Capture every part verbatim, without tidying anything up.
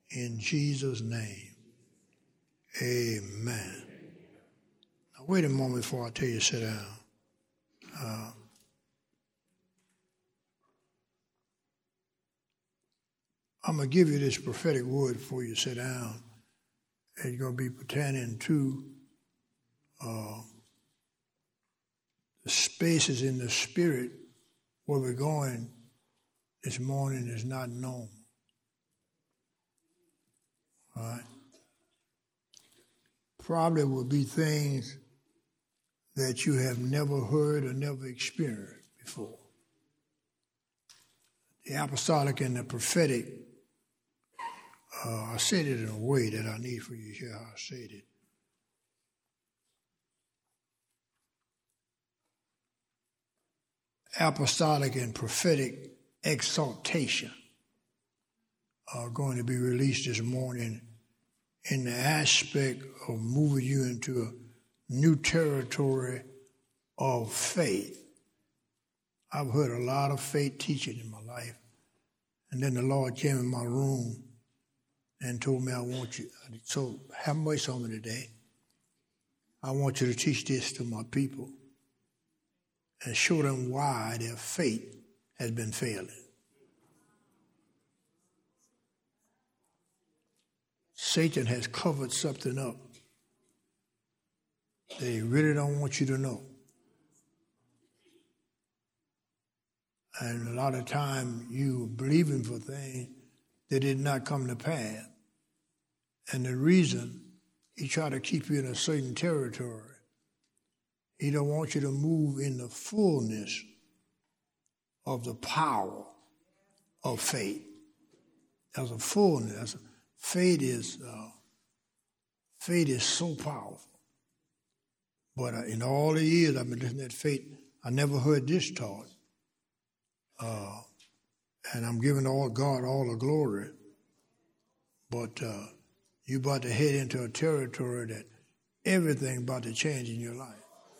In Jesus' name, amen. Now, wait a moment before I tell you to sit down. Uh, I'm going to give you this prophetic word before you sit down. It's going to be pertaining to uh, the spaces in the spirit where we're going this morning is not known. All right? Probably will be things that you have never heard or never experienced before. The apostolic and the prophetic, uh, I said it in a way that I need for you to hear how I said it. Apostolic and prophetic exaltation are going to be released this morning in the aspect of moving you into a new territory of faith. I've heard a lot of faith teaching in my life, and then the Lord came in my room and told me, I want you, so have mercy on me today. I want you to teach this to my people and show them why their faith has been failing. Satan has covered something up that he really don't want you to know. And a lot of time you believing for things that did not come to pass. And the reason he try to keep you in a certain territory, he don't want you to move in the fullness of the power of faith. There's a fullness. There's a, faith is uh, faith is so powerful. But uh, in all the years I've been listening to faith, I never heard this taught. Uh, and I'm giving all God all the glory. But uh, you're about to head into a territory that everything about to change in your life.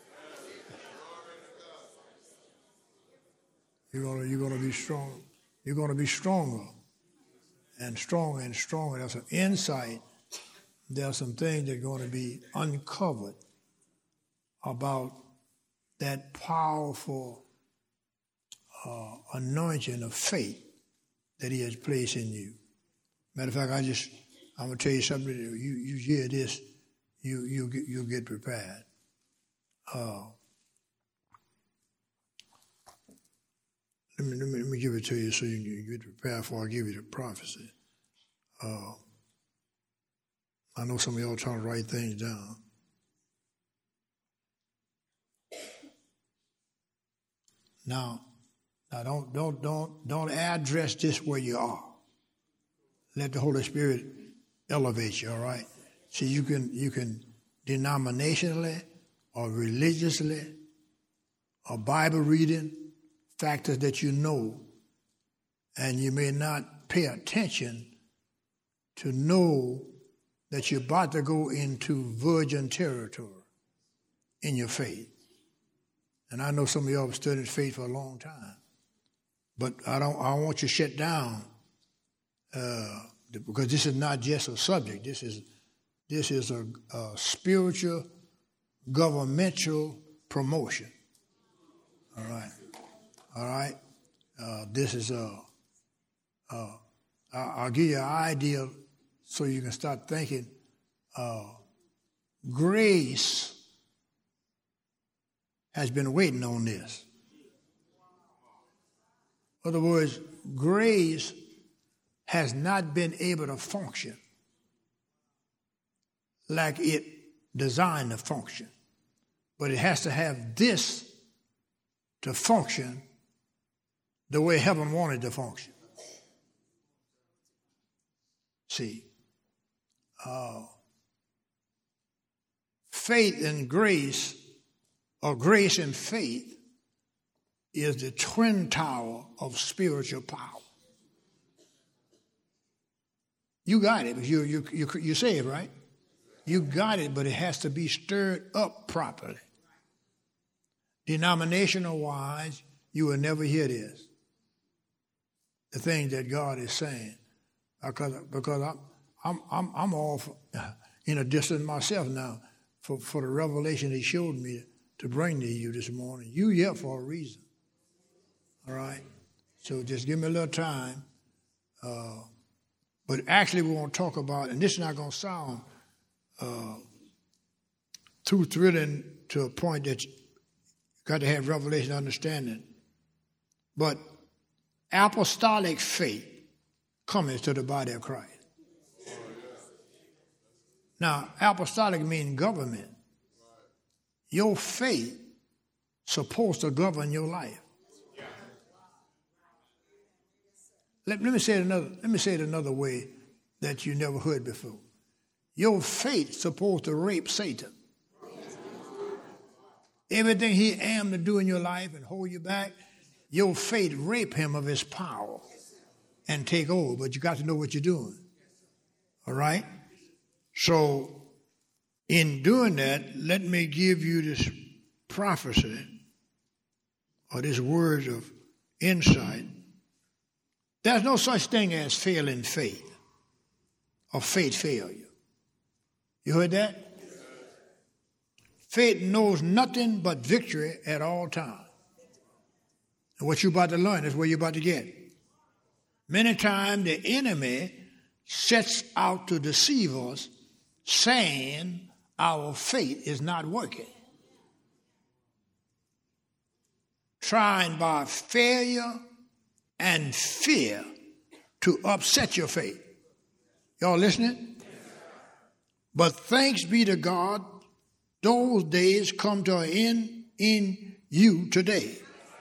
You're gonna, you're gonna be strong. You're gonna be stronger and stronger and stronger. There's some insight. There's some things that are going to be uncovered about that powerful uh, anointing of faith that he has placed in you. Matter of fact, I just, I'm going to tell you something. You, you hear this, you, you, you'll get prepared. Uh, let me, let me, let me give it to you so you can get prepared before I give you the prophecy. Uh, I know some of y'all trying to write things down. Now, now don't don't don't don't address this where you are. Let the Holy Spirit elevate you, all right? See, you can you can denominationally or religiously or Bible reading, factors that you know, and you may not pay attention to know that you're about to go into virgin territory in your faith. And I know some of y'all have studied faith for a long time, but I don't. I want you to shut down uh, because this is not just a subject. This is this is a, a spiritual, governmental promotion. All right, all right. Uh, this is a. Uh, I'll give you an idea so you can start thinking. Uh, grace has been waiting on this. In other words, grace has not been able to function like it designed to function. But it has to have this to function the way heaven wanted to function. See, uh, faith and grace, or grace and faith, is the twin tower of spiritual power. You got it. You you you you say it right. You got it, but it has to be stirred up properly. Denominational wise, you will never hear this. The things that God is saying, because because I'm I'm I'm I'm off in a distance myself now for, for the revelation he showed me to bring to you this morning. You here for a reason. All right? So just give me a little time. Uh, but actually we want to talk about, and this is not going to sound uh, too thrilling to a point that you got to have revelation understanding. But apostolic faith coming to the body of Christ. Now, apostolic means government. Your faith supposed to govern your life. Let, let me say it another. Let me say it another way that you never heard before. Your faith supposed to rape Satan. Everything he aimed to do in your life and hold you back, your faith rape him of his power and take over. But you got to know what you're doing. All right? So, in doing that, let me give you this prophecy or this word of insight. There's no such thing as failing faith or faith failure. You heard that? Faith knows nothing but victory at all times. And what you're about to learn is where you're about to get. Many times the enemy sets out to deceive us, saying our faith is not working. Trying by failure and fear to upset your faith. Y'all listening? But thanks be to God, those days come to an end in you today.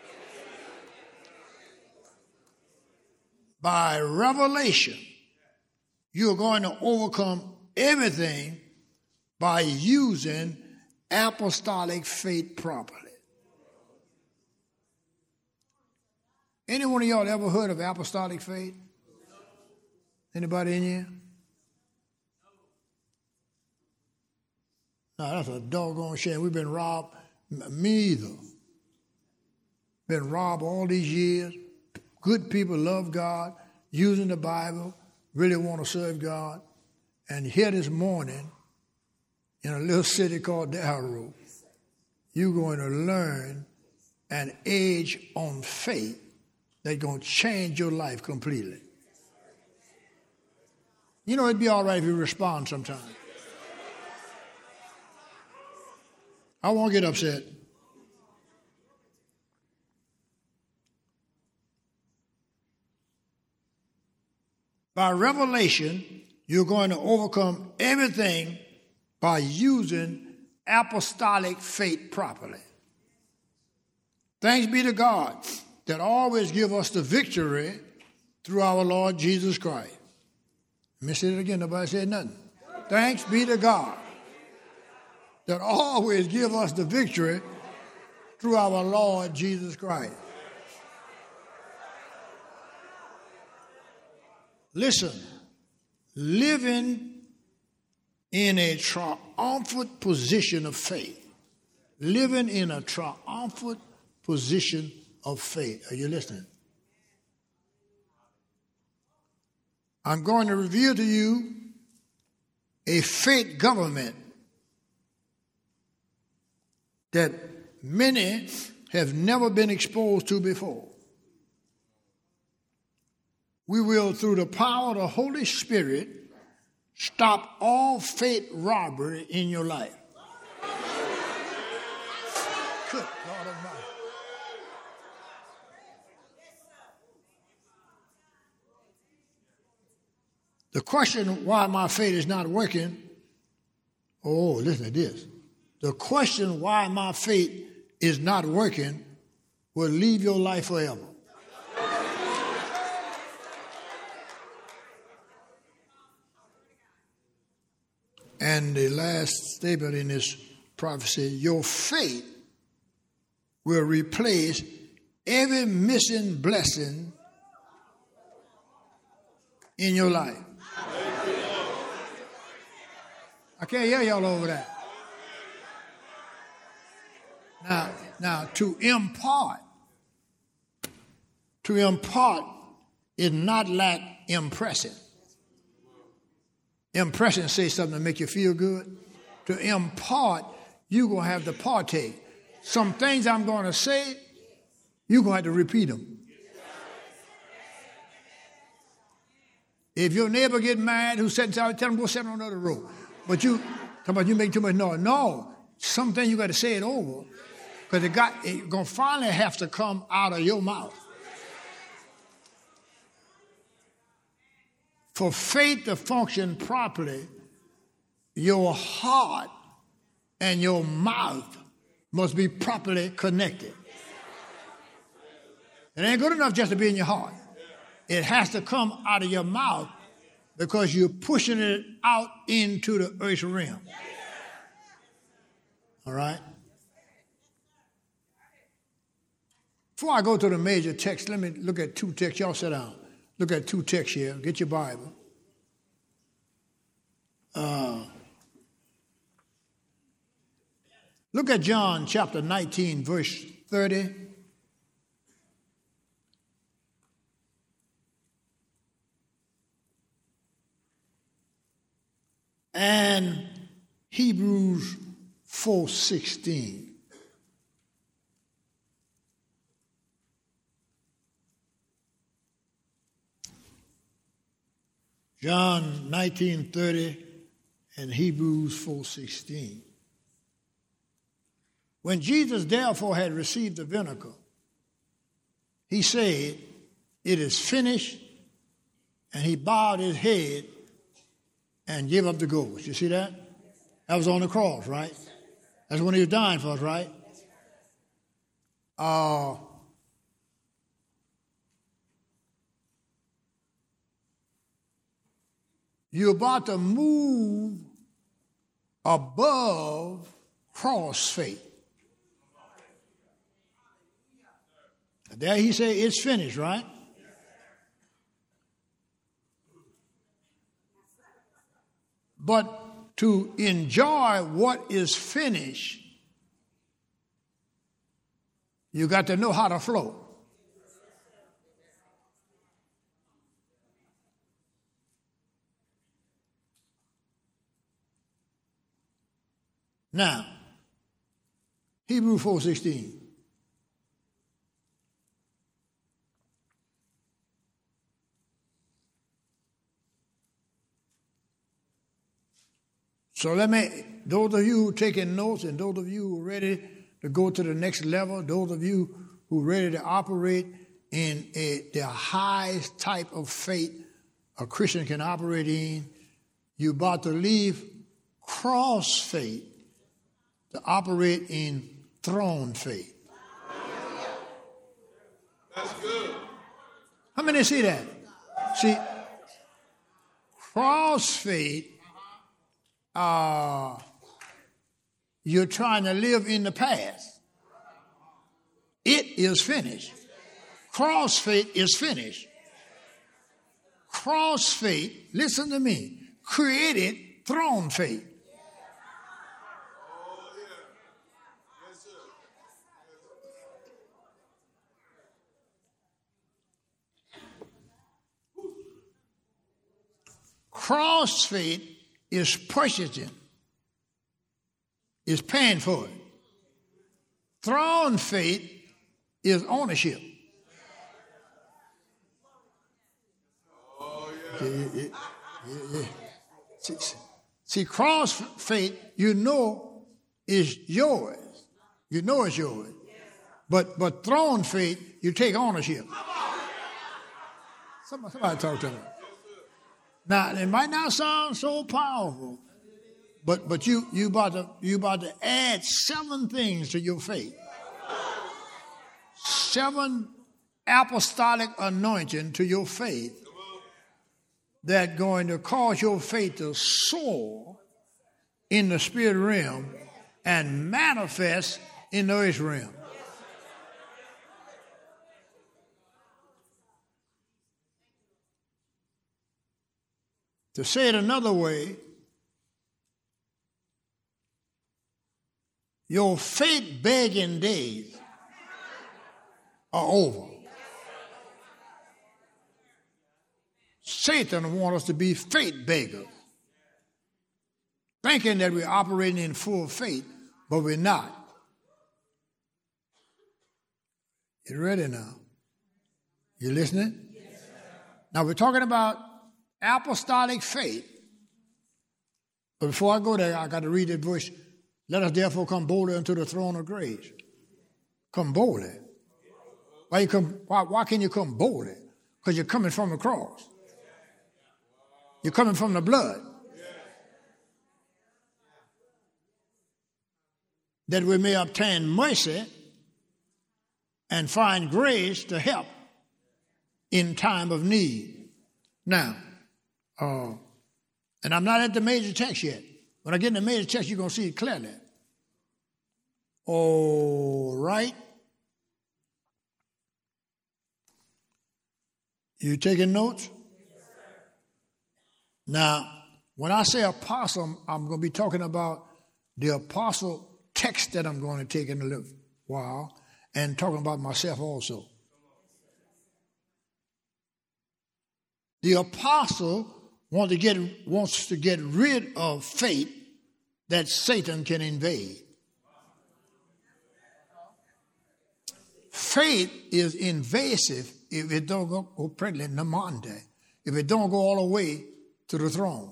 By revelation, you're going to overcome everything by using apostolic faith properly. Any one of y'all ever heard of apostolic faith? Anybody in here? No, that's a doggone shame. We've been robbed. Me either. Been robbed all these years. Good people love God, using the Bible, really want to serve God. And here this morning, in a little city called Darrow, you're going to learn an age on faith that's going to change your life completely. You know, it'd be all right if you respond sometime. I won't get upset. By revelation, you're going to overcome everything by using apostolic faith properly. Thanks be to God that always give us the victory through our Lord Jesus Christ. Let me say it again. Nobody said nothing. Thanks be to God that always give us the victory through our Lord Jesus Christ. Listen, living in a triumphant position of faith. Living in a triumphant position of faith. Are you listening? I'm going to reveal to you a faith government that many have never been exposed to before. We will, through the power of the Holy Spirit, stop all faith robbery in your life. Good God Almighty. The question why my faith is not working, oh, listen to this. The question why my faith is not working will leave your life forever. And the last statement in this prophecy, your faith will replace every missing blessing in your life. I can't hear y'all over that. Now, now to impart, to impart is not like impressing. impress and say something to make you feel good. To impart, you're going to have to partake. Some things I'm going to say, you're going to have to repeat them. If your neighbor get mad, who's sitting outside, tell him go sit on another row. But you, come on, you make too much noise. No, something you got to say it over, because it got it gonna finally have to come out of your mouth. For faith to function properly, your heart and your mouth must be properly connected. It ain't good enough just to be in your heart. It has to come out of your mouth because you're pushing it out into the earth realm. All right? Before I go to the major text, let me look at two texts. Y'all sit down. Look at two texts here. Get your Bible. Uh, look at John chapter nineteen, verse thirty. And Hebrews four sixteen. John nineteen thirty and Hebrews four sixteen. When Jesus therefore had received the vinegar, he said, "It is finished," and he bowed his head and gave up the ghost. You see that? That was on the cross, right? That's when he was dying for us, right? Uh, you're about to move above cross faith. There he said, it's finished, right? But to enjoy what is finished, you got to know how to flow. Now, Hebrews four sixteen. So let me, those of you who are taking notes and those of you who are ready to go to the next level, those of you who are ready to operate in a, the highest type of faith a Christian can operate in, you're about to leave cross faith to operate in throne faith. That's good. How many see that? See, cross faith, Uh, you're trying to live in the past. It is finished. Cross faith is finished. Cross faith, listen to me, created throne faith. Cross faith is purchasing, is paying for it. Throne faith is ownership. Oh, yeah. See, it, it, it, see, see, cross faith, you know, is yours. You know it's yours. But but throne faith, you take ownership. Somebody, somebody talk to me. Now, it might not sound so powerful, but but you you about to you about to add seven things to your faith. Seven apostolic anointing to your faith that going to cause your faith to soar in the spirit realm and manifest in the earth realm. To say it another way, your faith begging days are over. Satan wants us to be faith beggars. thinking that we're operating in full faith, but we're not. You ready now? You listening? Yes, sir. Now we're talking about apostolic faith. But before I go there, I got to read that verse. Let us therefore come boldly unto the throne of grace. Come boldly. Why you come? Why, why can you come boldly? Because you're coming from the cross. You're coming from the blood. That we may obtain mercy and find grace to help in time of need. Now, uh, and I'm not at the major text yet. When I get in the major text, you're going to see it clearly. All right. You taking notes? Now, when I say apostle, I'm going to be talking about the apostle text that I'm going to take in a little while, and talking about myself also. The apostle wants to get wants to get rid of faith that Satan can invade. Faith is invasive if it don't go, go pregnant namande, if it don't go all the way to the throne.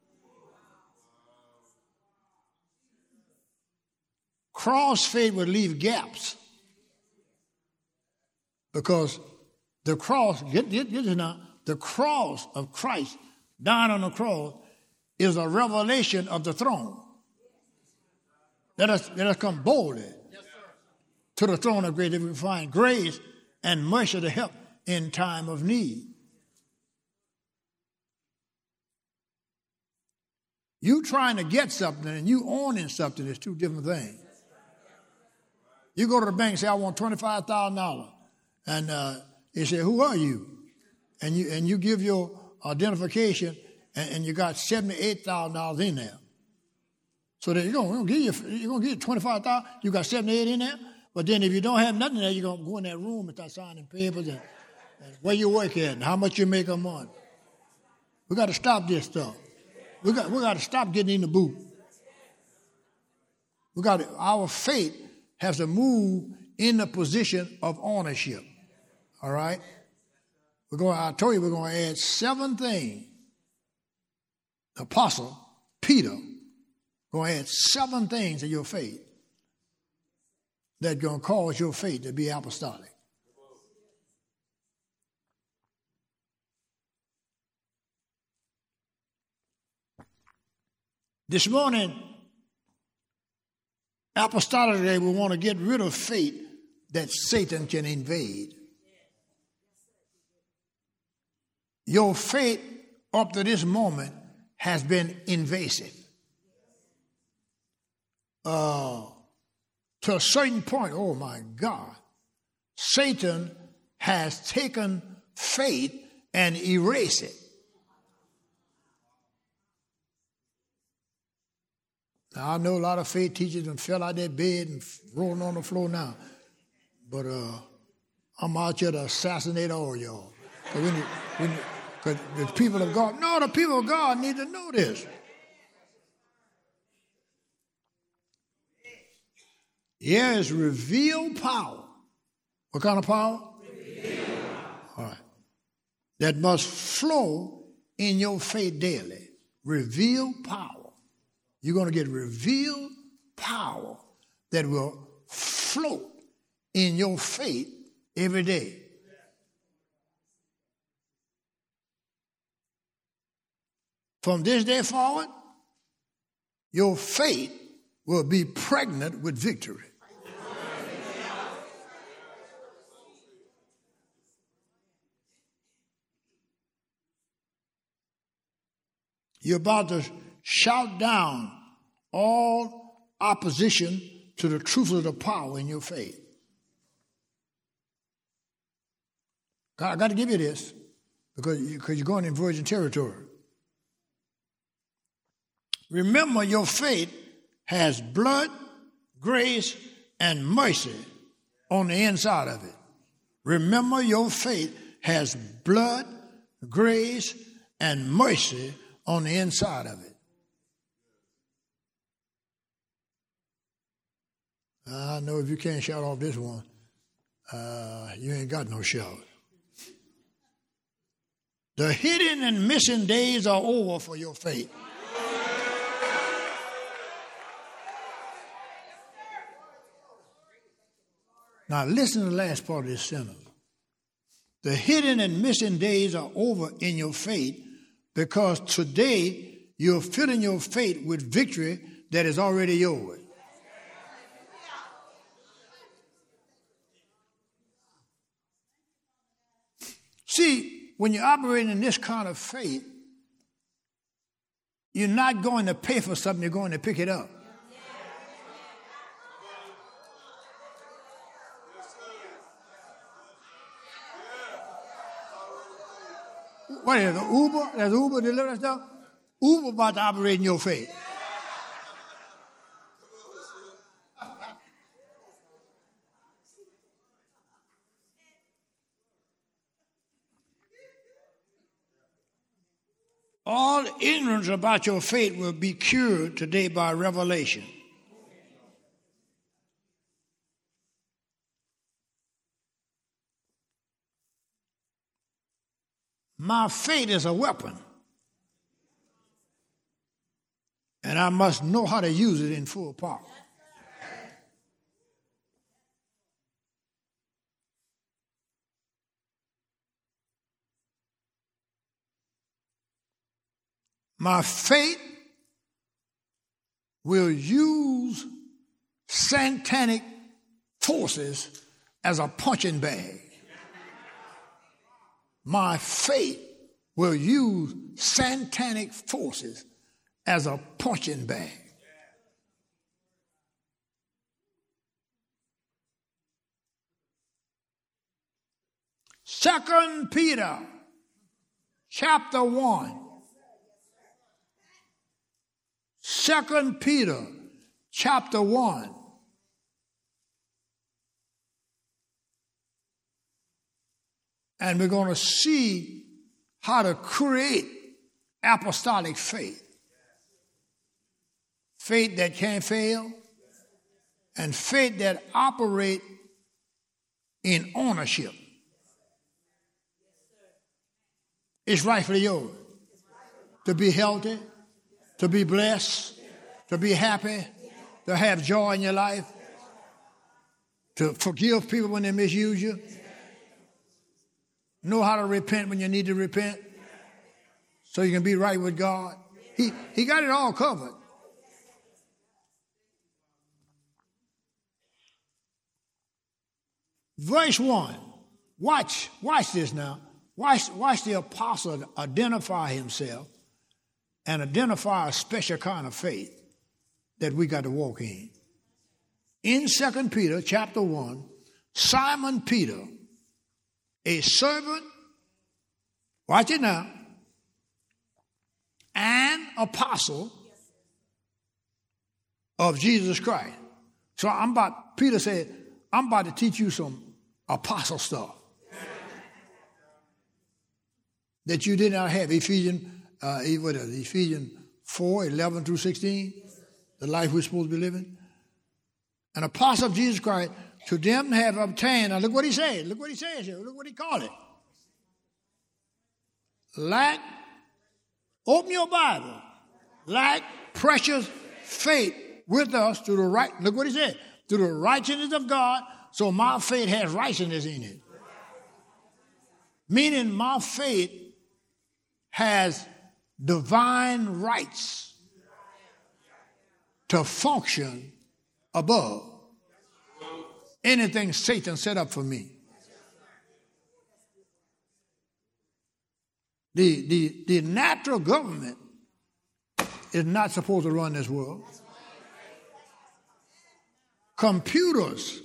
Cross faith would leave gaps because the cross, get, get, get this now, the cross of Christ down on the cross is a revelation of the throne. Let us, let us come boldly to the throne of grace that we can find grace and mercy to help in time of need. You trying to get something and you owning something is two different things. You go to the bank and say, I want twenty-five thousand dollars. And uh, they say, who are you? And you and you give your identification, and, and you got seventy-eight thousand dollars in there. So that you're going to give you, you're going to give you twenty-five thousand dollars, you got seventy-eight in there. But then if you don't have nothing there, you're going to go in that room and start signing papers and, and where you work at and how much you make a month. We got to stop this stuff. We got we got to stop getting in the booth. We got to, our faith has to move in the position of ownership. All right? We're going, I told you we're going to add seven things. The apostle, Peter, going to add seven things to your faith that's going to cause your faith to be apostolic. This morning, apostolically, we want to get rid of faith that Satan can invade. Your faith up to this moment has been invasive. Uh, to a certain point, oh my God, Satan has taken faith and erased it. Now, I know a lot of faith teachers and fell out their bed and rolling on the floor now. But uh, I'm out here to assassinate all y'all. Because the people of God, no, the people of God need to know this. Here is revealed power. What kind of power? Revealed power. All right. That must flow in your faith daily. Revealed power. You're going to get revealed power that will float in your faith every day. From this day forward, your faith will be pregnant with victory. You're about to shout down all opposition to the truth of the power in your faith. I got to give you this because, you, because you're going in virgin territory. Remember, your faith has blood, grace, and mercy on the inside of it. Remember, your faith has blood, grace, and mercy on the inside of it. I know if you can't shout off this one, uh, you ain't got no shout. The hidden and missing days are over for your faith. Now listen to the last part of this sentence. The hidden and missing days are over in your faith because today you're filling your faith with victory that is already yours. See, when you're operating in this kind of faith, you're not going to pay for something, you're going to pick it up. What is it, Uber? That's Uber delivery stuff? Uber about to operate in your faith. All ignorance about your faith will be cured today by revelation. My faith is a weapon, and I must know how to use it in full power. My faith will use satanic forces as a punching bag. My faith will use satanic forces as a punching bag. Second Peter chapter one. Second Peter chapter one. And we're going to see how to create apostolic faith. Faith that can't fail, and faith that operates in ownership. It's rightfully yours. To be healthy, to be blessed, to be happy, to have joy in your life, to forgive people when they misuse you, know how to repent when you need to repent so you can be right with God. He, he got it all covered. Verse one. Watch, watch this now. Watch, watch the apostle identify himself and identify a special kind of faith that we got to walk in. In Second Peter chapter one, Simon Peter, a servant, watch it now, and apostle of Jesus Christ. So I'm about, Peter said, I'm about to teach you some apostle stuff that you did not have. Ephesians, uh, what is it? Ephesians four, eleven through sixteen, the life we're supposed to be living. An apostle of Jesus Christ, to them have obtained. Now look what he said. Look what he says here. Look what he called it. Like, open your Bible. Like precious faith with us through the right. Look what he said. Through the righteousness of God. So my faith has righteousness in it. Meaning my faith has divine rights to function above anything Satan set up for me. The, the, the natural government is not supposed to run this world. Computers,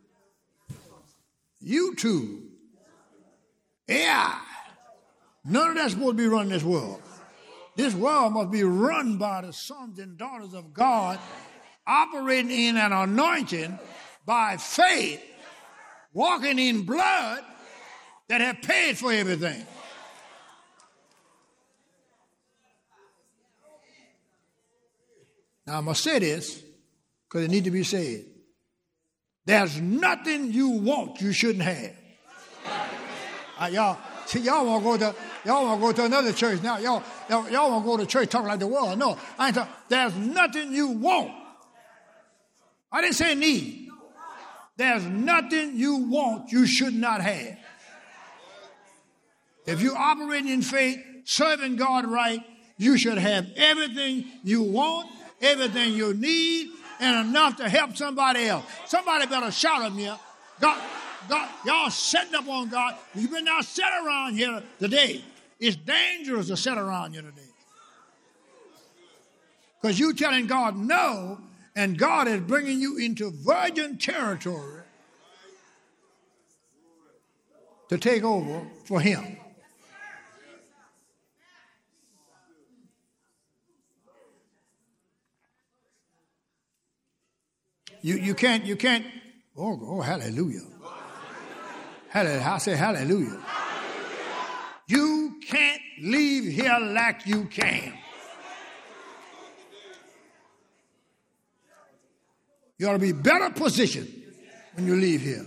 YouTube, A I, none of that's supposed to be running this world. This world must be run by the sons and daughters of God, operating in an anointing by faith, walking in blood that have paid for everything. Now, I must say this because it needs to be said. There's nothing you want you shouldn't have. Uh, y'all, see, y'all want to go to y'all want to go to another church now. Y'all, y'all, y'all want to go to church talking like the world. No, I ain't talking. There's nothing you want. I didn't say need. There's nothing you want you should not have. If you're operating in faith, serving God right, you should have everything you want, everything you need, and enough to help somebody else. Somebody better shout at me. God, God, y'all setting up on God. You better not sit around here today. It's dangerous to sit around here today. Because you telling God no, and God is bringing you into virgin territory to take over for him. You you can't, you can't, oh, oh hallelujah. Hallelujah. I say hallelujah. You can't leave here like you came. You ought to be better positioned when you leave here.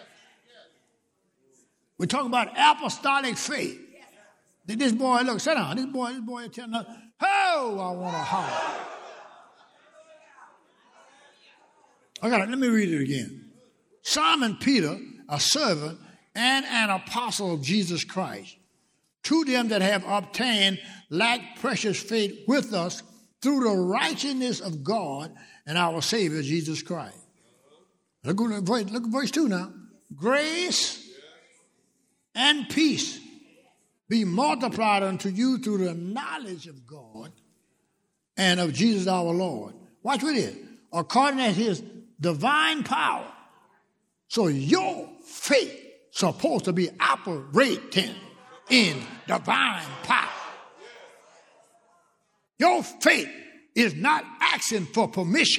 We're talking about apostolic faith. This boy, look, sit down. This boy, this boy is telling us, oh, I want to holler. I got it. Let me read it again. Simon Peter, a servant and an apostle of Jesus Christ, to them that have obtained like precious faith with us through the righteousness of God and our Savior Jesus Christ. Look at verse, look at verse two now. Grace and peace be multiplied unto you through the knowledge of God and of Jesus our Lord. Watch what it is. According to his divine power. So your faith supposed to be operating in divine power. Your faith is not asking for permission.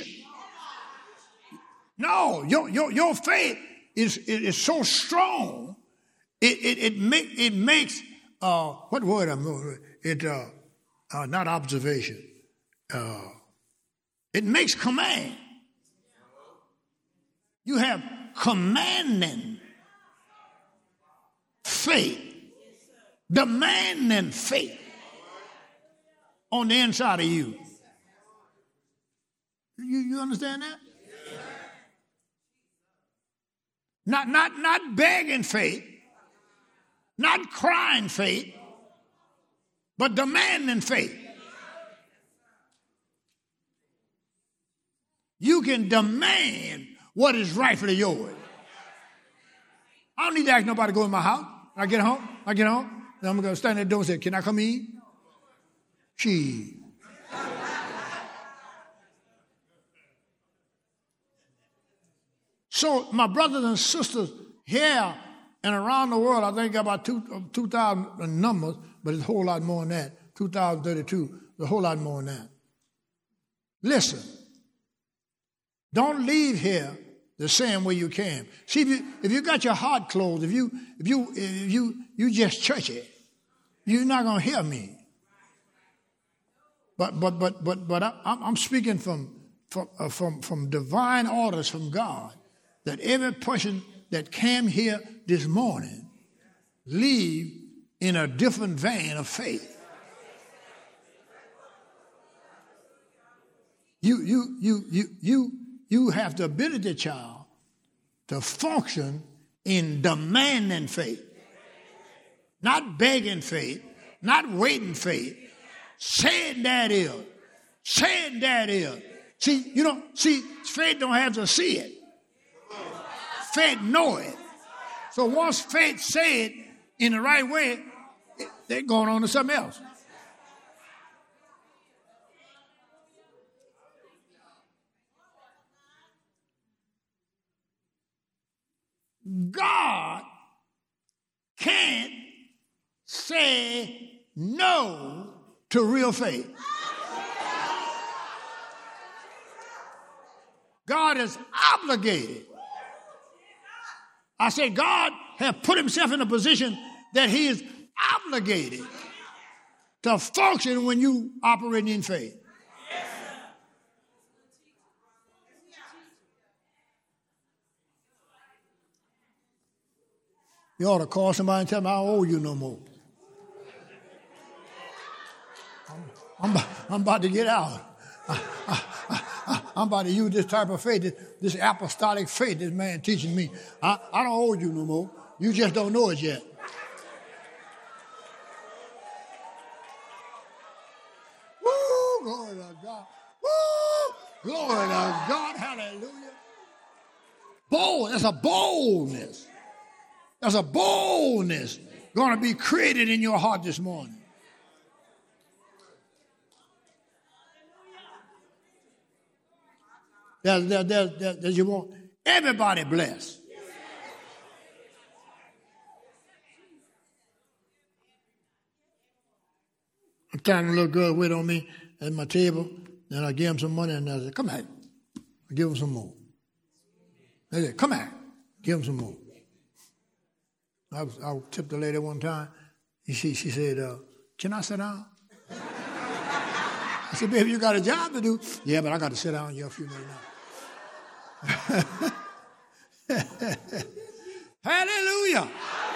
No, your your, your faith is, is so strong. It it it, make, it makes uh, what word I'm it uh, uh, not observation. Uh, it makes command. You have commanding faith, demanding faith on the inside of you. You, you understand that? Not, not, not begging faith, not crying faith, but demanding faith. You can demand what is rightfully yours. I don't need to ask nobody to go in my house. I get home, I get home, then I'm going to stand at the door and say, can I come in? Gee. So my brothers and sisters here and around the world, I think about two, two thousand numbers, but it's a whole lot more than that. two thousand thirty-two, a whole lot more than that. Listen, don't leave here the same way you came. See, if you, if you got your heart closed, if you if you if you you just churchy, you're not gonna hear me. But but but but but I, I'm speaking from from uh, from from divine orders from God, that every person that came here this morning leave in a different vein of faith. You you you you you you have the ability, child, to function in demanding faith, not begging faith, not waiting faith. Saying that is, saying that is. See, you know, see, faith don't have to see it. Faith know it. So once faith say it in the right way, they're going on to something else. God can't say no to real faith. God is obligated. I say God has put himself in a position that he is obligated to function when you operate in faith. You ought to call somebody and tell them I don't owe you no more. I'm, I'm, I'm about to get out. I, I, I, I'm about to use this type of faith, this, this apostolic faith this man teaching me. I, I don't owe you no more. You just don't know it yet. Woo! Glory to God. Woo! Glory to God. Hallelujah. Bold. That's a boldness. That's a boldness going to be created in your heart this morning. That, that, that, that, that you want everybody blessed. I'm telling a little girl wait on me at my table, and I give him some money, and I said, come here. I give him some more. I said, come here. Give him some more. I, was, I tipped the lady one time. She, she said, uh, can I sit down? I said, baby, you got a job to do. Yeah, but I got to sit down here a few minutes now. Hallelujah.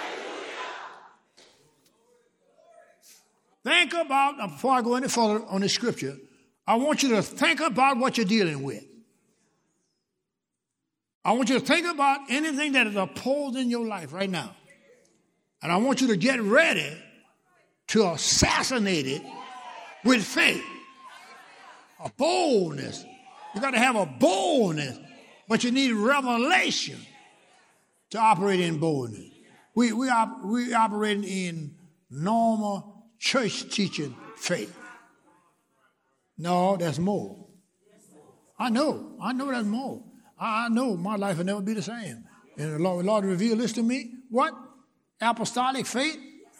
Think about, before I go any further on this scripture, I want you to think about what you're dealing with. I want you to think about anything that is opposed in your life right now. And I want you to get ready to assassinate it with faith. A boldness. You got to have a boldness, but you need revelation to operate in boldness. We we op, we operating in normal church teaching faith. No, there's more. I know. I know there's more. I, I know my life will never be the same. And the Lord, the Lord revealed this to me. What? Apostolic faith?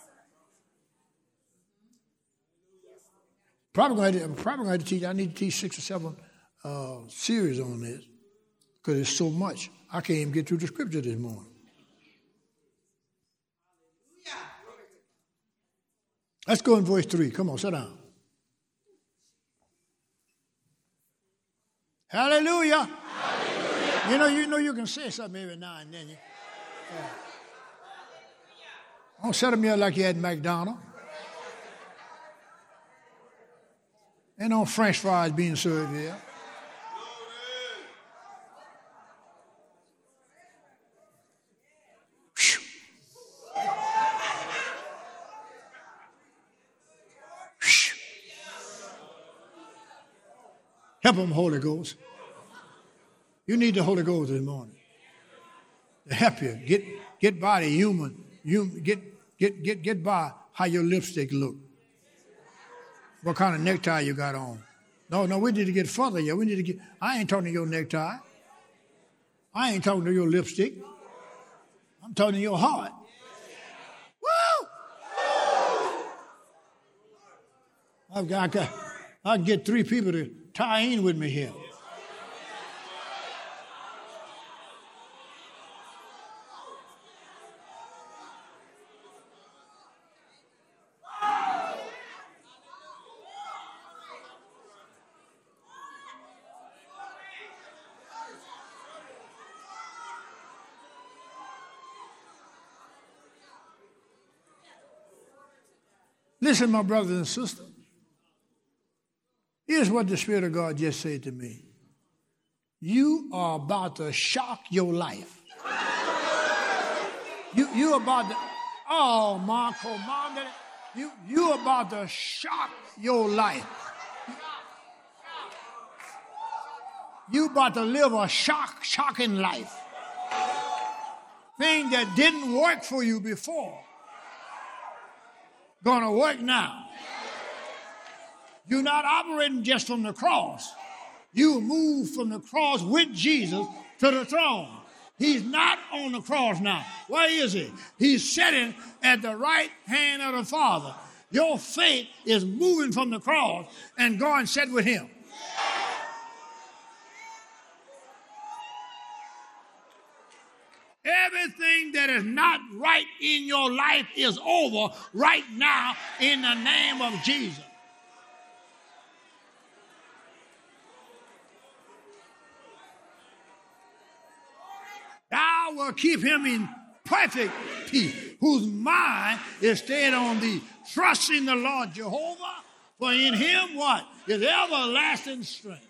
Probably going to, probably going to teach. I need to teach six or seven uh, series on this because it's so much. I can't even get through the scripture this morning. Let's go in verse three. Come on, sit down. Hallelujah. Hallelujah. You know, you know, you can say something every now and then. You, uh, don't set them here like you had McDonald's. Ain't no French fries being served here. Help them, Holy Ghost. You need the Holy Ghost this morning to help you get get by the human. You get get get get by how your lipstick look. What kind of necktie you got on? No, no, we need to get further here. We need to get. I ain't talking to your necktie. I ain't talking to your lipstick. I'm talking to your heart. Woo! I've got, I got, I can get three people to tie in with me here. Listen, my brothers and sisters. Here's what the Spirit of God just said to me. You are about to shock your life. You you about to, oh, Marco, Mom, you you about to shock your life. You about to live a shock, shocking life. Thing that didn't work for you before. Gonna work now. You're not operating just from the cross. You move from the cross with Jesus to the throne. He's not on the cross now. Where is he? He's sitting at the right hand of the Father. Your faith is moving from the cross and going sit with him. Everything that is not right in your life is over right now in the name of Jesus. Thou will keep him in perfect peace, whose mind is stayed on thee. Trust in the Lord Jehovah, for in him what? Is everlasting strength.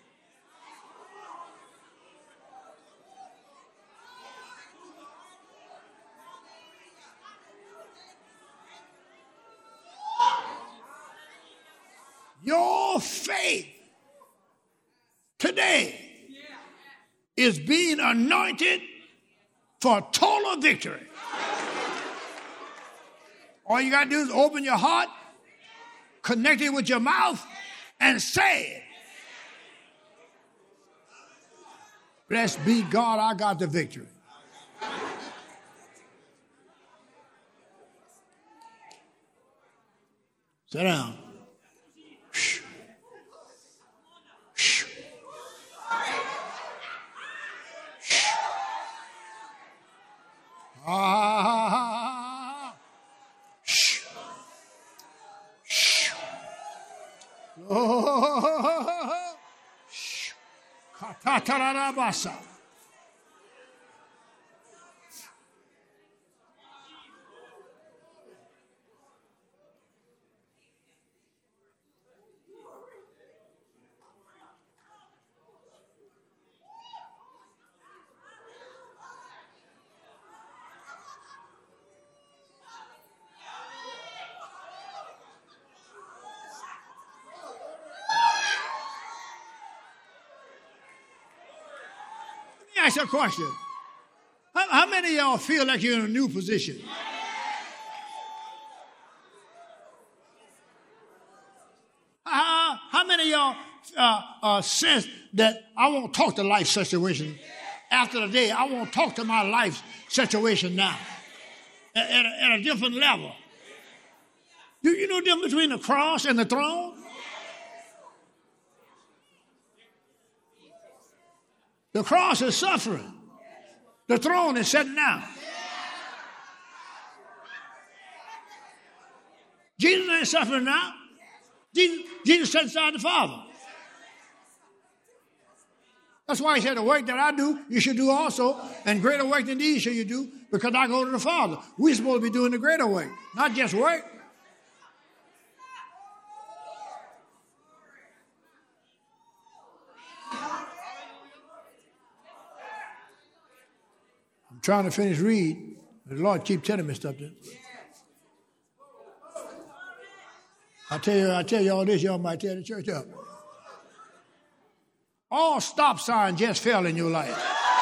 Your faith today is being anointed for total victory. All you got to do is open your heart, connect it with your mouth, and say it. Blessed be God, I got the victory. Sit down. Shh. Shh. Shh. Ah. Shh. Shh. Oh. Shh. Katatarabasa. Let me ask you a question. How, how many of y'all feel like you're in a new position? How, how many of y'all uh, uh, sense that I won't talk to life situation after the day? I won't talk to my life situation now at, at, a, at a different level. Do you know the difference between the cross and the throne? The cross is suffering. The throne is sitting down. Jesus ain't suffering now. Jesus, Jesus sat beside the Father. That's why he said, the work that I do, you should do also, and greater work than these shall you do, because I go to the Father. We're supposed to be doing the greater work, not just work. I'm trying to finish read. The Lord keep telling me stuff. There. I tell you, I tell you all this, y'all might tear the church up. All stop signs just fell in your life.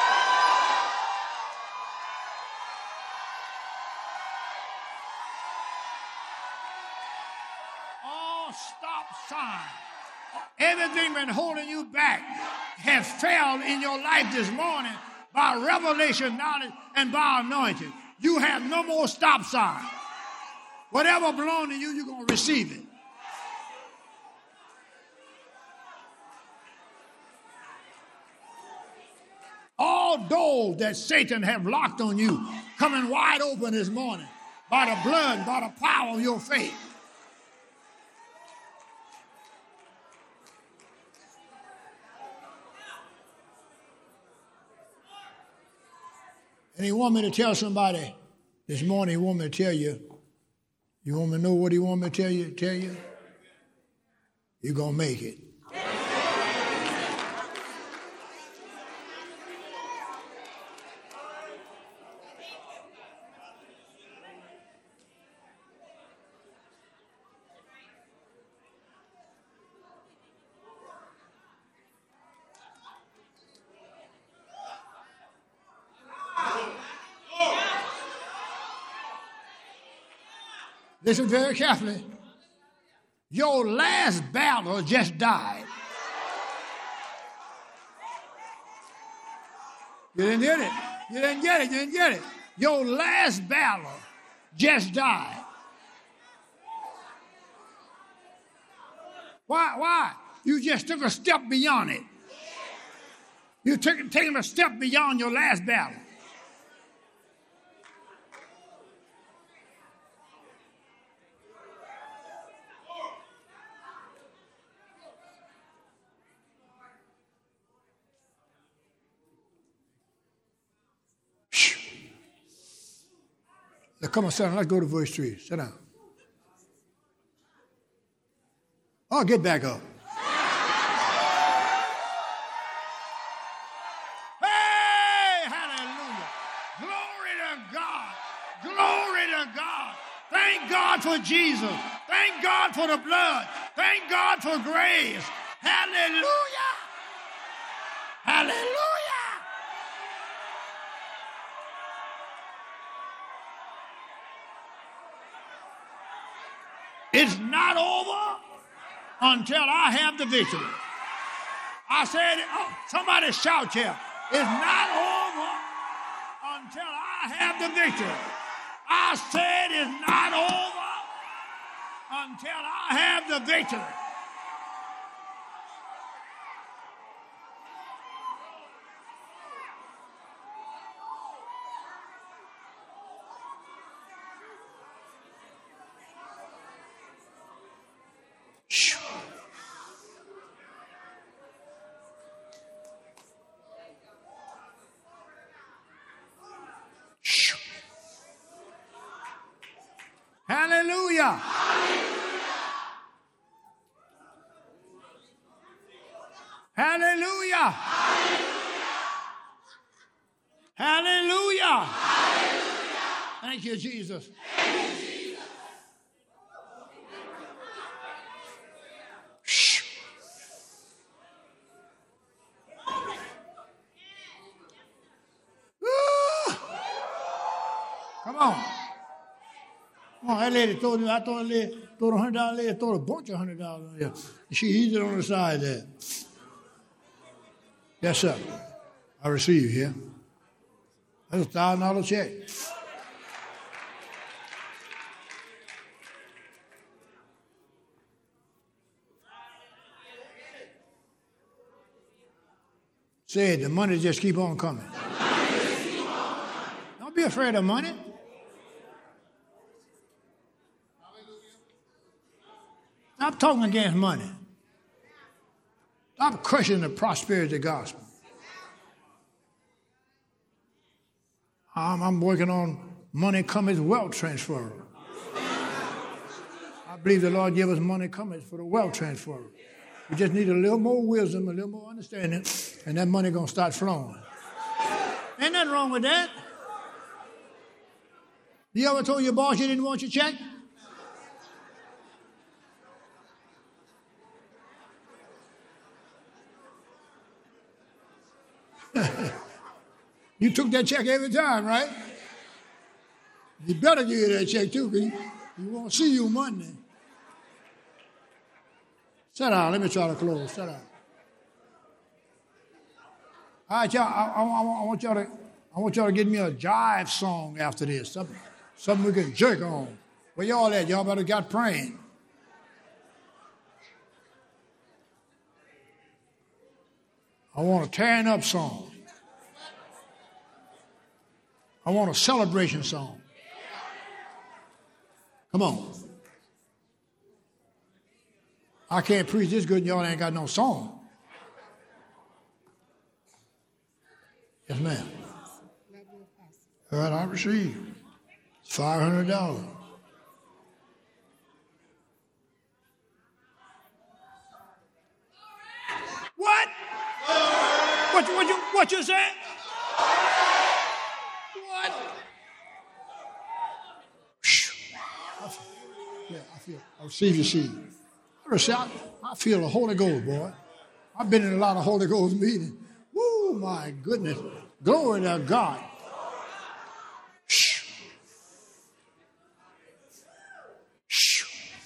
All stop signs. Everything been holding you back has failed in your life this morning by revelation, knowledge, and by anointing. You have no more stop sign. Whatever belongs to you, you're going to receive it. All doors that Satan have locked on you coming wide open this morning by the blood, by the power of your faith. And he want me to tell somebody this morning, he want me to tell you, you want me to know what he want me to tell you? Tell you? You're going to make it. Listen very carefully. Your last battle just died. You didn't get it. You didn't get it. You didn't get it. Your last battle just died. Why? Why? You just took a step beyond it. You took taking a step beyond your last battle. Now, come on, sit down. Let's go to verse three. Sit down. Oh, get back up. Hey, hallelujah. Glory to God. Glory to God. Thank God for Jesus. Thank God for the blood. Thank God for grace. Hallelujah. Hallelujah. It's not over until I have the victory. I said, oh, somebody shout here. It's not over until I have the victory. I said it's not over until I have the victory. Hallelujah. Hallelujah. Hallelujah. Thank you, Jesus. Come on. Oh, that lady told me, I thought a lady, throw a hundred dollar lady, throw a bunch of hundred dollars on there. She eased it on the side there. Yes, sir. I receive here. That's a thousand dollar check. Say it, the money just keep on coming. Don't be afraid of money. Stop talking against money. Stop crushing the prosperity gospel. I'm, I'm working on money cometh, wealth transfer. I believe the Lord gave us money cometh for the wealth transfer. We just need a little more wisdom, a little more understanding, and that money going to start flowing. Ain't nothing wrong with that. You ever told your boss you didn't want your check? You took that check every time, right? You better give you that check too, because you, you won't see you Monday. Sit down. Let me try to close. Sit down. All right, y'all. I, I, I want y'all to. I want y'all to get me a jive song after this. Something, something we can jerk on. Where y'all at? Y'all better got praying. I want a tearing up song. I want a celebration song. Come on. I can't preach this good and y'all ain't got no song. Yes, ma'am. All right, I receive. It's five hundred dollars. What? What, what, you, what you say? What? Yeah, I feel. I receive your seed. I, receive, I, I feel the Holy Ghost, boy. I've been in a lot of Holy Ghost meetings. Woo, my goodness. Glory to God. Shh. Shh.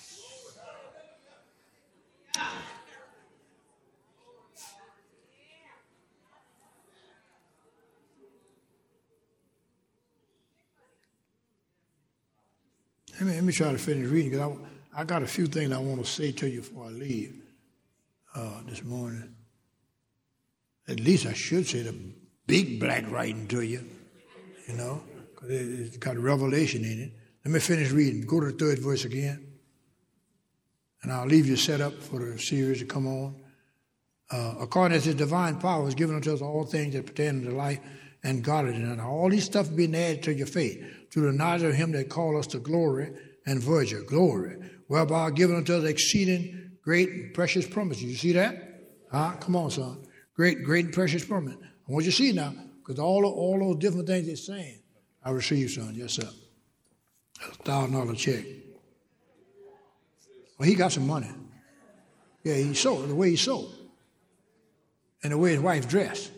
Let me, let me try to finish reading, because I, I got a few things I want to say to you before I leave uh, this morning. At least I should say the big black writing to you, you know, because it, it's got revelation in it. Let me finish reading. Go to the third verse again, and I'll leave you set up for the series to come on. Uh, according as his divine power is given unto us all things that pertain to life and godliness, and all these stuff being added to your faith, through the knowledge of him that called us to glory and virtue, glory, whereby given unto us exceeding great and precious promises. You see that? Huh? Come on, son. Great, great and precious promise. I want you to see now, because all, all those different things it's saying, I receive, son. Yes, sir. That's a thousand dollar check. Well, he got some money. Yeah, he sold, the way he sold. And the way his wife dressed.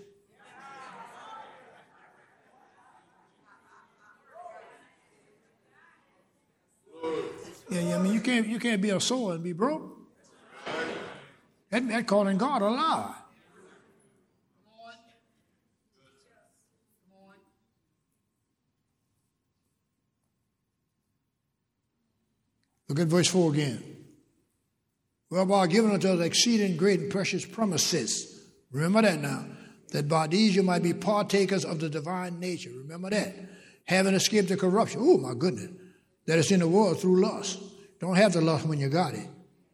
Yeah, yeah, I mean, you can't, you can't be a sower and be broke. That, that calling God a lie. Look at verse four again. Whereby given unto us exceeding great and precious promises. Remember that now. That by these you might be partakers of the divine nature. Remember that. Having escaped the corruption. Oh, my goodness. That is in the world through lust. Don't have the lust when you got it.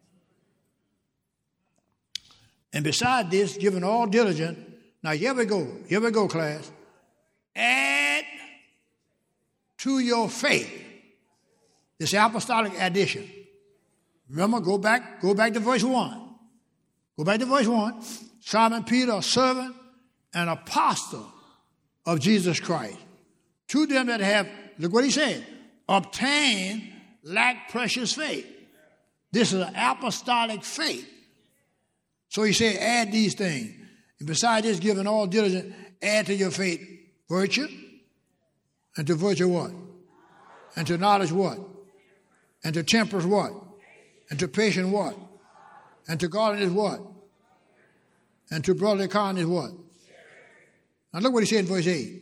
And beside this, given all diligence. Now, here we go. Here we go, class. Add to your faith. This apostolic addition. Remember, go back, go back to verse one. Go back to verse one. Simon Peter, a servant and apostle of Jesus Christ. To them that have, look what he said, obtained like precious faith. This is an apostolic faith. So he said, add these things. And besides this, giving all diligence, add to your faith virtue. And to virtue what? And to knowledge what? And to temperance what? And to patience what? And to godliness what? And to brotherly kindness what? Now look what he said in verse eight.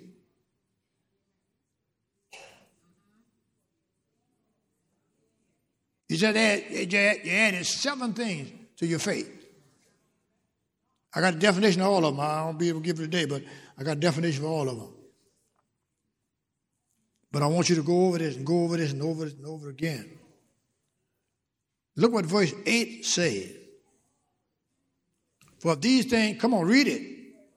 He said you added seven things to your faith. I got a definition of all of them. I won't be able to give it today, but I got a definition for all of them. But I want you to go over this and go over this and over this and over again. Look what verse eight says. For these things, come on, read it.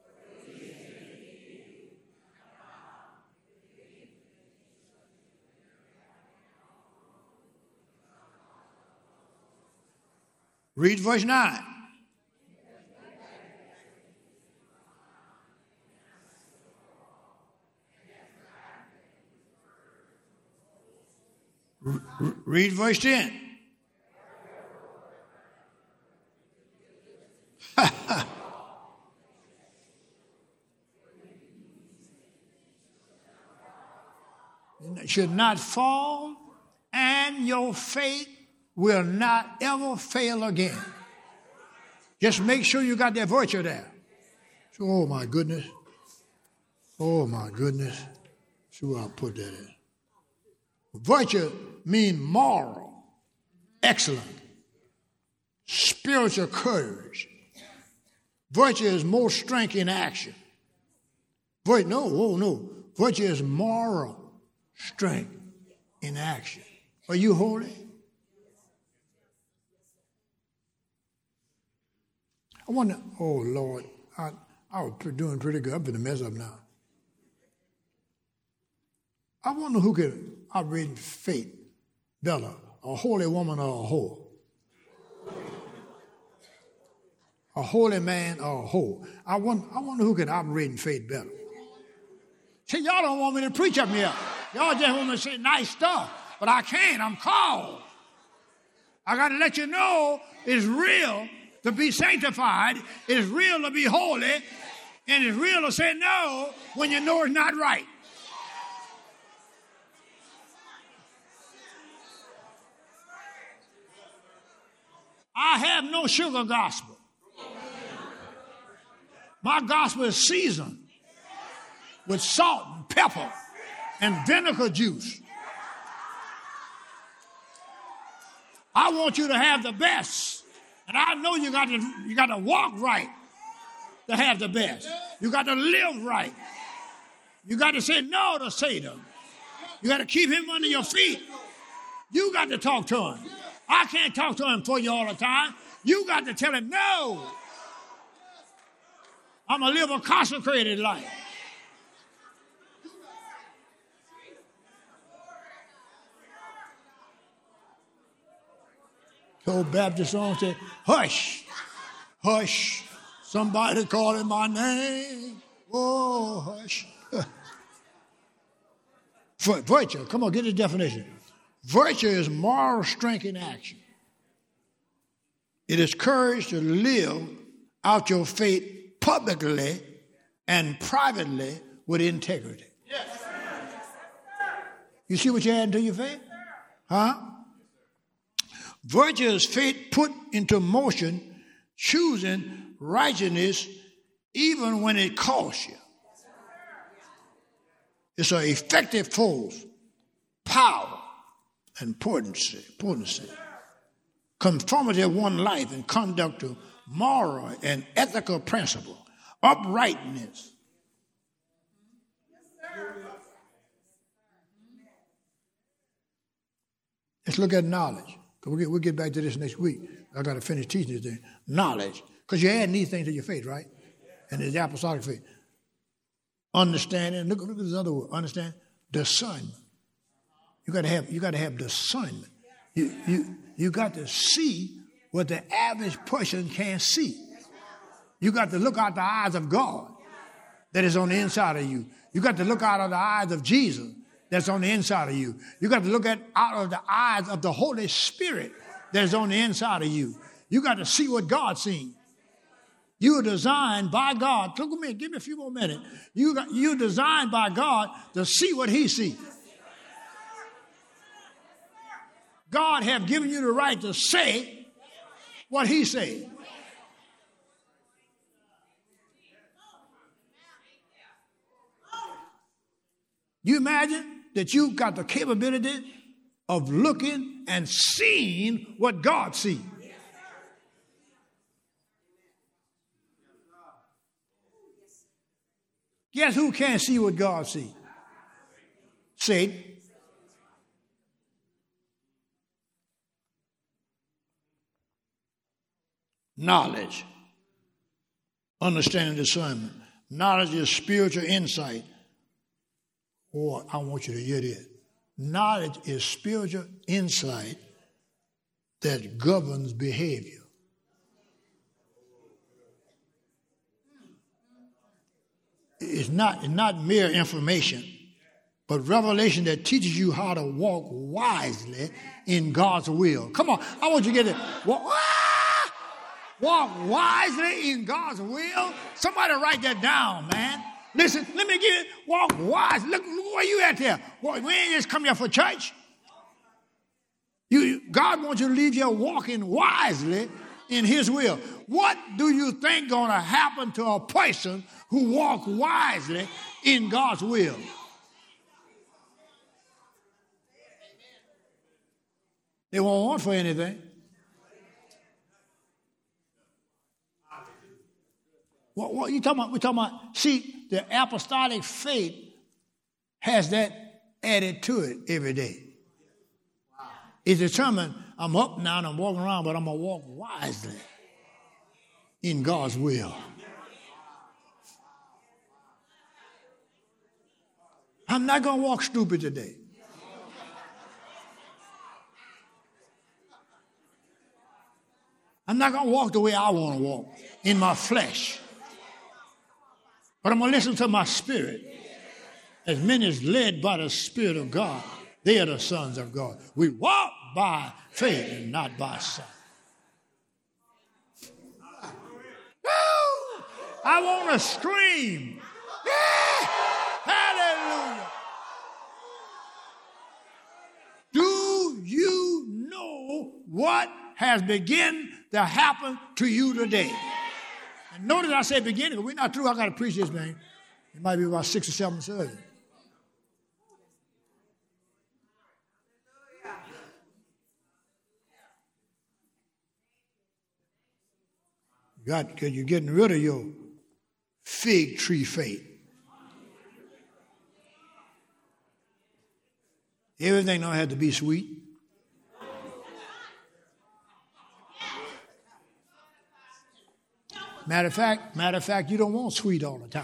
Read verse nine. R- read verse ten. Should not fall, and your faith will not ever fail again. Just make sure you got that virtue there. So, oh my goodness. Oh my goodness. See where I put that in. Virtue means moral, excellent, spiritual courage. Virtue is more strength in action. Virtue, no, oh no. Virtue is moral strength in action. Are you holy? I wonder, oh Lord, I, I was doing pretty good. I'm going to mess up now. I wonder who could operate faith better, a holy woman or a whore. A holy man or a whore. I wonder, I wonder who can operate in faith better. See, y'all don't want me to preach up here. Y'all just want me to say nice stuff. But I can't. I'm called. I got to let you know it's real to be sanctified. It's real to be holy. And it's real to say no when you know it's not right. I have no sugar gospel. My gospel is seasoned with salt and pepper and vinegar juice. I want you to have the best. And I know you got to, you got to walk right to have the best. You got to live right. You got to say no to Satan. You got to keep him under your feet. You got to talk to him. I can't talk to him for you all the time. You got to tell him no. I'm going to live a consecrated life. The old Baptist song said, hush, hush, somebody calling my name. Oh, hush. Virtue, come on, get the definition. Virtue is moral strength in action. It is courage to live out your faith publicly and privately with integrity. Yes. You see what you're adding to your faith? Huh? Virtue is faith put into motion, choosing righteousness even when it costs you. It's an effective force, power, and potency, potency. Conformity of one life and conduct to moral and ethical principle, uprightness. Let's look at knowledge. We'll get, we'll get back to this next week. I got to finish teaching this thing. Knowledge. Because you're adding these things to your faith, right? And it's the apostolic faith. Understanding. Look, look at this other word. Understand. Discernment. You got to have. You got to have discernment. You you you got to see what the average person can't see. You got to look out the eyes of God that is on the inside of you. You got to look out of the eyes of Jesus that's on the inside of you. You got to look at out of the eyes of the Holy Spirit that is on the inside of you. You got to see what God sees. You are designed by God. Look at me. Give me a few more minutes. You got, you're designed by God to see what He sees. God have given you the right to say what He says. You imagine that you got the capability of looking and seeing what God sees. Guess who can't see what God sees? Satan. Knowledge. Understanding discernment. Knowledge is spiritual insight. Or I want you to hear this. Knowledge is spiritual insight that governs behavior. It's not, it's not mere information, but revelation that teaches you how to walk wisely in God's will. Come on, I want you to get it. Walk, ah! walk wisely in God's will. Somebody write that down, man. Listen, let me get it. Walk wise. Look, look where you at there. Well, we ain't just come here for church. You, God wants you to leave here walking wisely in His will. What do you think going to happen to a person who walk wisely in God's will? They won't want for anything. What, what you talking about? We're talking about, see, the apostolic faith has that added to it every day. It's determined, I'm up now and I'm walking around, but I'm going to walk wisely in God's will. I'm not going to walk stupid today. I'm not going to walk the way I want to walk in my flesh. But I'm going to listen to my spirit. As many as led by the Spirit of God, they are the sons of God. We walk by faith and not by sight. Woo! I want to scream. Yeah! Hallelujah. Do you know what has begun to happen to you today? And notice I say beginning, because we're not through. I got to preach this, man. It might be about six or seven services. You got, because you're getting rid of your fig tree faith. Everything don't have to be sweet. Matter of fact, matter of fact, you don't want sweet all the time.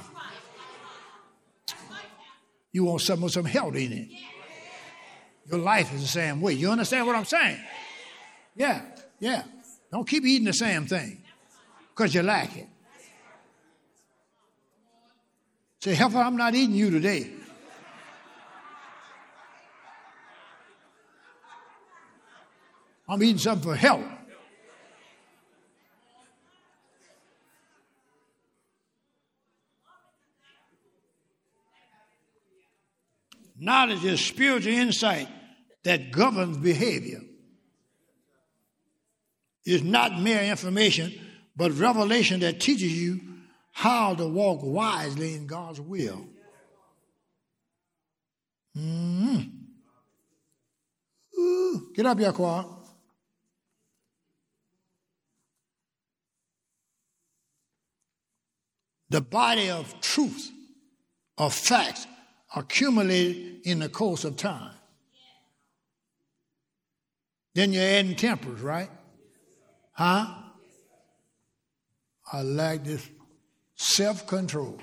You want something with some health in it. Your life is the same way. You understand what I'm saying? Yeah, Yeah. Don't keep eating the same thing because you like it. Say, help, I'm not eating you today. I'm eating something for health. Knowledge is spiritual insight that governs behavior. It's not mere information, but revelation that teaches you how to walk wisely in God's will. Mm-hmm. Ooh, get up, Yaquan. The body of truth, of facts, accumulated in the course of time. Then you're adding tempers, right? Huh? I like this self-control.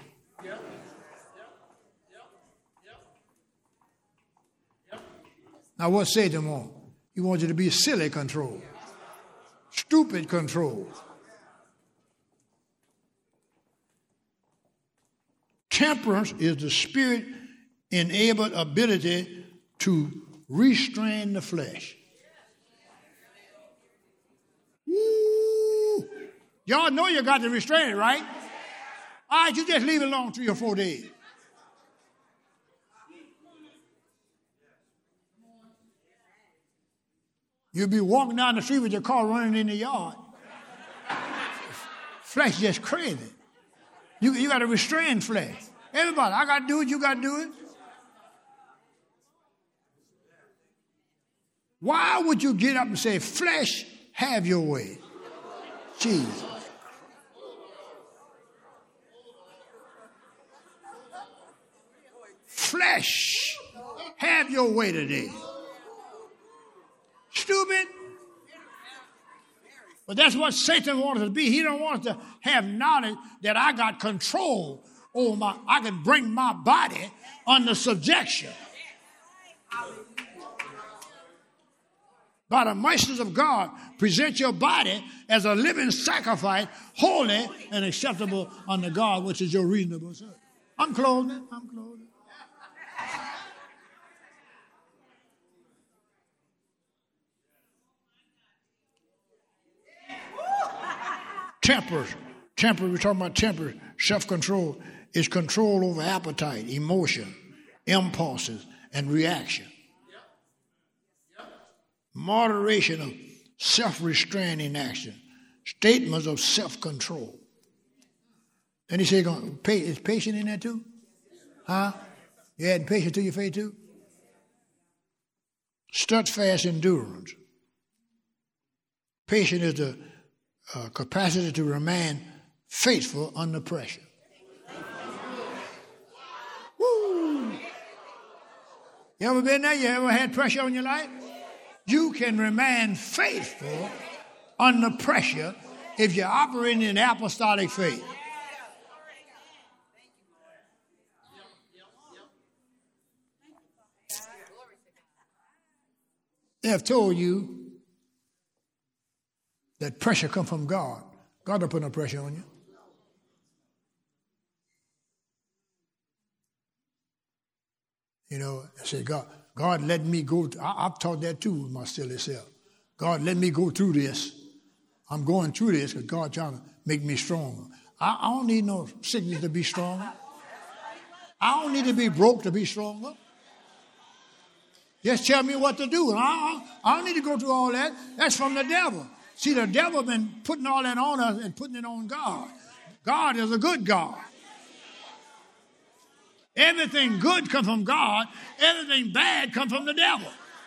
Now what Satan want? He wants you to be silly control. Stupid control. Temperance is the spirit-enabled ability to restrain the flesh. Woo. Y'all know you got to restrain it, right? All right, you just leave it alone three or four days. You'll be walking down the street with your car running in the yard. Flesh just crazy. You, you got to restrain flesh. Everybody, I got to do it, you got to do it. Why would you get up and say, flesh, have your way? Jesus. Flesh, have your way today. Stupid. But that's what Satan wants us to be. He don't want us to have knowledge that I got control over my, I can bring my body under subjection. By the mercies of God, present your body as a living sacrifice, holy and acceptable unto God, which is your reasonable service. I'm closing. I'm closing. Temper, temper, we're talking about temper, self-control, is control over appetite, emotion, impulses, and reaction. Moderation of self-restraining action, statements of self-control. And he said, is patient in there too? Huh? You adding patience to your faith too? Steadfast endurance. Patience is the uh, capacity to remain faithful under pressure. Woo! You ever been there? You ever had pressure on your life? You can remain faithful under pressure if you're operating in apostolic faith. They have told you that pressure comes from God. God don't put no pressure on you. You know, I say, God, God let me go. Th- I, I've taught that too with my silly self. God let me go through this. I'm going through this because God's trying to make me stronger. I, I don't need no sickness to be stronger. I don't need to be broke to be stronger. Just tell me what to do. I, I don't need to go through all that. That's from the devil. See, the devil been putting all that on us and putting it on God. God is a good God. Everything good comes from God. Everything bad comes from the devil.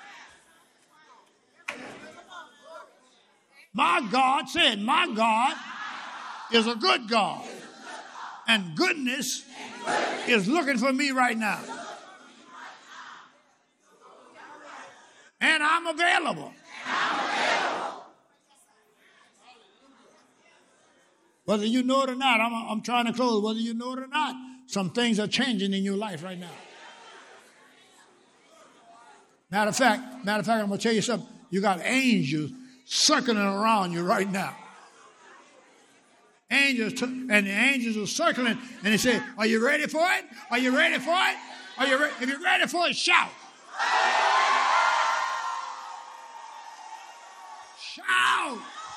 My God said, my God is a good God. And goodness is looking for me right now. And I'm available. Whether you know it or not, I'm, I'm trying to close. Whether you know it or not, some things are changing in your life right now. Matter of fact, matter of fact, I'm going to tell you something. You got angels circling around you right now. Angels, t- and the angels are circling, and they say, are you ready for it? Are you ready for it? Are you ready? If you're ready for it, shout. Shout.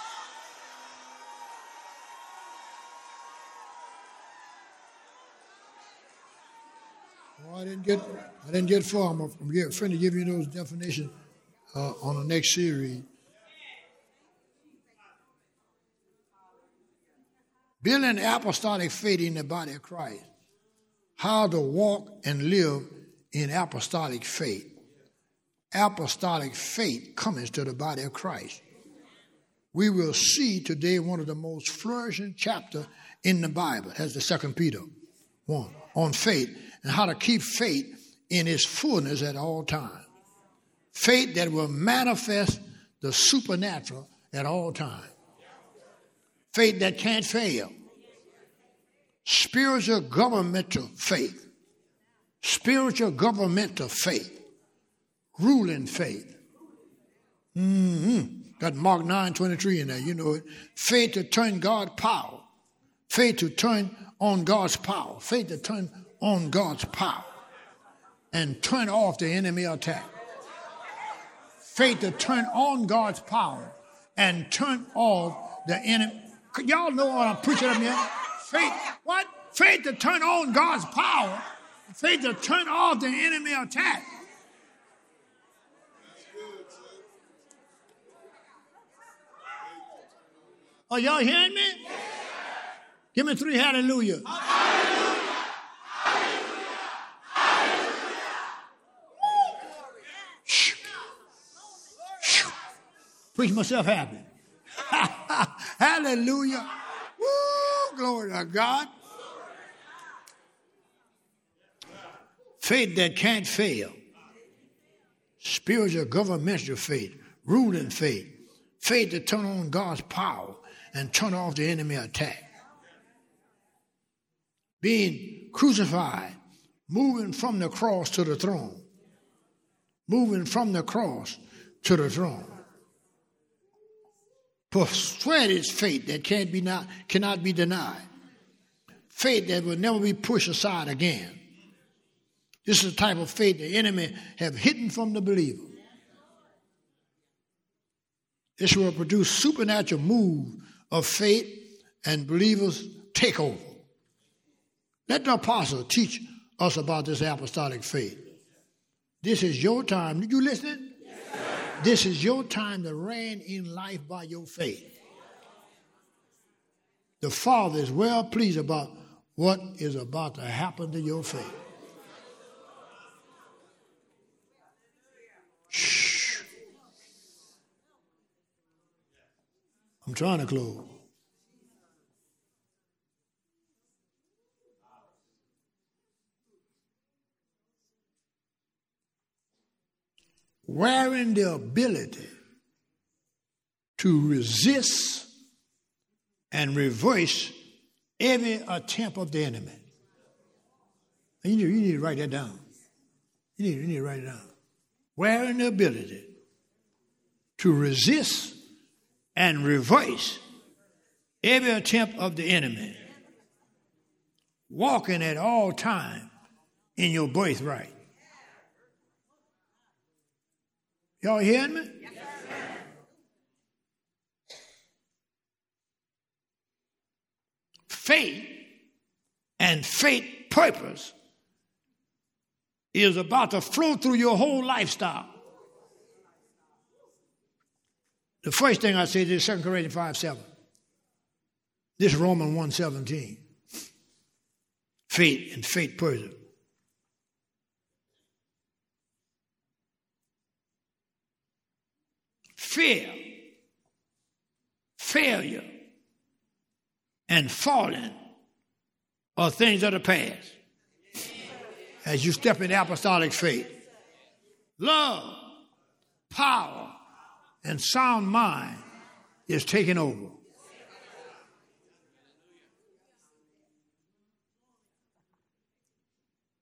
Oh, I didn't get, I didn't get far. I'm going to give you those definitions uh, on the next series. Building apostolic faith in the body of Christ. How to walk and live in apostolic faith. Apostolic faith comes to the body of Christ. We will see today one of the most flourishing chapters in the Bible. That's the Second Peter one on faith and how to keep faith in its fullness at all times. Faith that will manifest the supernatural at all times. Faith that can't fail. Spiritual governmental faith. Spiritual governmental faith. Ruling faith. Mm-hmm. Got Mark nine twenty-three in there, you know it. Faith to turn God's power. Faith to turn on God's power. Faith to turn on God's power. And turn off the enemy attack. Faith to turn on God's power and turn off the enemy. Y'all know what I'm preaching up here? Faith, what? Faith to turn on God's power. Faith to turn off the enemy attack. Are y'all hearing me? Give me three hallelujah. Hallelujah. Hallelujah. Hallelujah. Shh. Shh. Preach myself happy. Hallelujah. Woo, glory to God. Faith that can't fail. Spiritual governmental faith. Ruling faith. Faith to turn on God's power and turn off the enemy attack. Being crucified, moving from the cross to the throne. Moving from the cross to the throne. Persuaded faith that can't be not, cannot be denied. Faith that will never be pushed aside again. This is the type of faith the enemy have hidden from the believer. This will produce supernatural move of faith and believers take over. Let the apostle teach us about this apostolic faith. This is your time. Did you listen? Yes, sir. This is your time to reign in life by your faith. The Father is well pleased about what is about to happen to your faith. Shh. I'm trying to close. Wearing the ability to resist and reverse every attempt of the enemy. And you need, you need to write that down. You need, you need to write it down. Wearing the ability to resist and reverse every attempt of the enemy. Walking at all times in your birthright. Y'all hearing me? Yes, sir. Faith and faith purpose is about to flow through your whole lifestyle. The first thing I say is Second Corinthians five seven. This is Romans one seventeen. Faith and faith purpose. Fear, failure, and falling are things of the past. As you step in apostolic faith, love, power, and sound mind is taking over.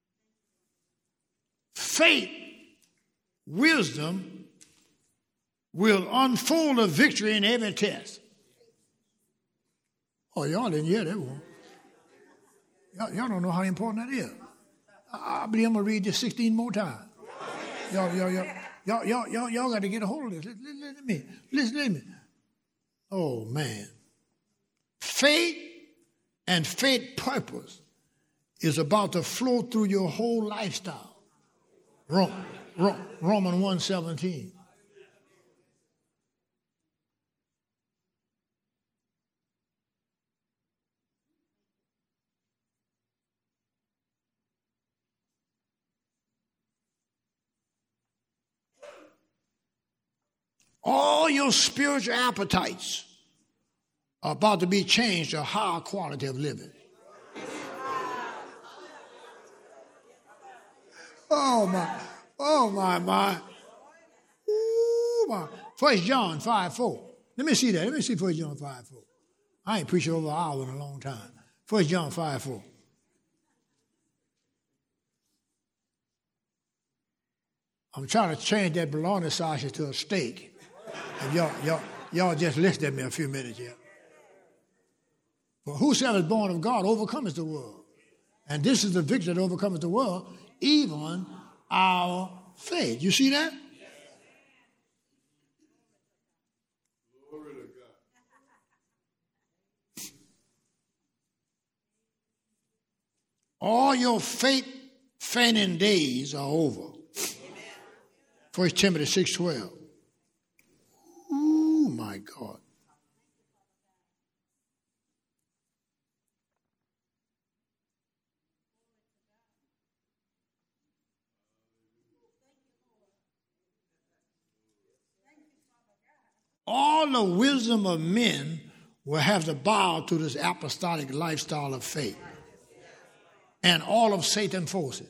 Faith, wisdom, will unfold a victory in every test. Oh, y'all didn't hear that one. Y'all, y'all don't know how important that is. I, I believe I'm going to read this sixteen more times. Y'all, y'all, y'all, y'all, y'all, y'all, y'all got to get a hold of this. Listen, listen to me. Listen to me. Oh, man. Faith and faith purpose is about to flow through your whole lifestyle. Rome, Rome, Romans one seventeen. All your spiritual appetites are about to be changed to a higher quality of living. Oh, my. Oh, my, my. Ooh, my. First John five four. Let me see that. Let me see First John five four. I ain't preached over an hour in a long time. First John five four. I'm trying to change that bologna sausage to a steak. If y'all, y'all, y'all just listen at me a few minutes here. For whosoever is born of God overcomes the world. And this is the victory that overcomes the world, even our faith. You see that? Glory to God. All your faith fainting days are over. First Timothy six twelve. Oh, my God. All the wisdom of men will have to bow to this apostolic lifestyle of faith. And all of Satan's forces.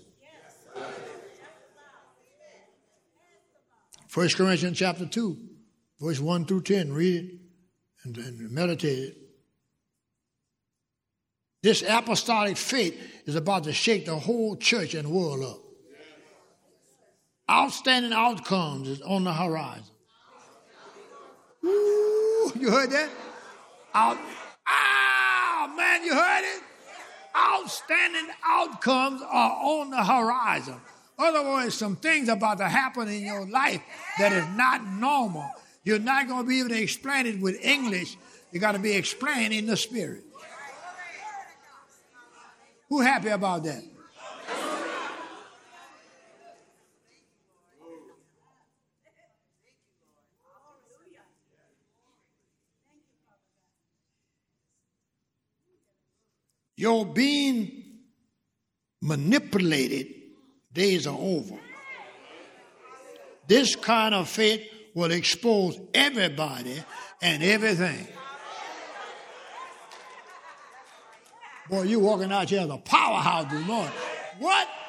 First Corinthians chapter two, verse one through ten. Read it and, and meditate it. This apostolic faith is about to shake the whole church and world up. Outstanding outcomes is on the horizon. Ooh, you heard that? Out, ah, man, you heard it? Outstanding outcomes are on the horizon. Otherwise, some things about to happen in your life that is not normal. You're not going to be able to explain it with English. You got to be explained in the spirit. Who happy about that? Your being manipulated days are over. This kind of faith will expose everybody and everything. Boy, you walking out here as a powerhouse this morning. What?